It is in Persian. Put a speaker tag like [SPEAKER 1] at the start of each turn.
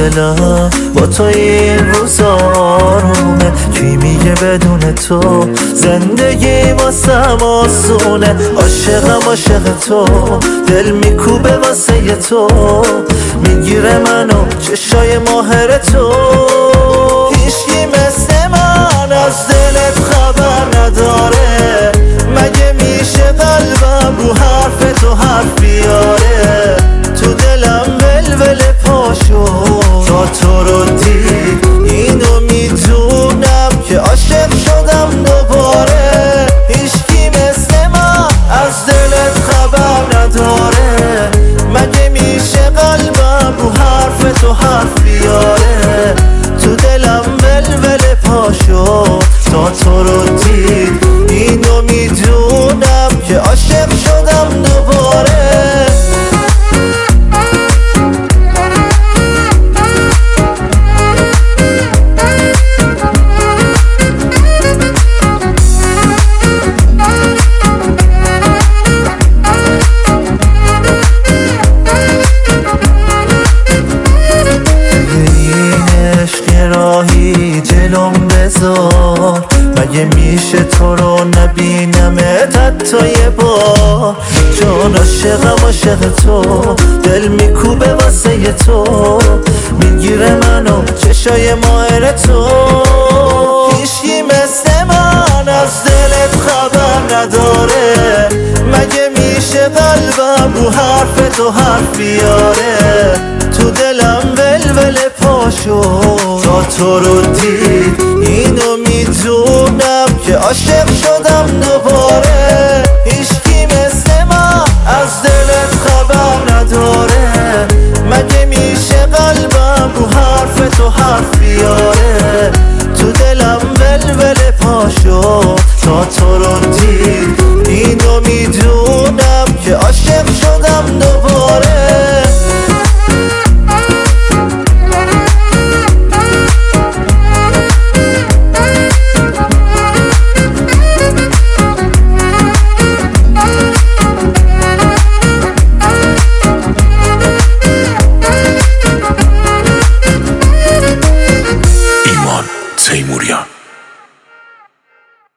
[SPEAKER 1] دلم با تو این روزا آرومه. کی میگه بدون تو زندگی واسم آسونه؟ عاشقم عاشق تو، دل میکوبه واسه تو، میگیره منو چشای ماهر تو. هیچکی مثل من از دلت خبر نداره، مگه میشه قلبم رو حرف تو حرف بیاره؟ تو دلم ولول پاشو تا تو رو دید، اینو میدونم که عاشق شدم دوباره. هیچکی مثل من از دلت خبر نداره، مگه میشه قلبم رو حرف تو حرف بیاره؟ تو دلم ولول پاشو تا تو رو دید، اینو میدونم که عاشق شدم دوباره. جلوم بذار، مگه میشه تو رو نبینمت حتی یه بار؟ جان عاشقم عاشق تو، دل میکوبه واسه تو، میگیره منو چشای ماهر تو. هیچکی مثل من از دلت خبر نداره، مگه میشه قلبم رو حرف تو حرف بیاره؟ تو دلم ولول پاشو تا تو رو دید، اینو میدونم که عاشق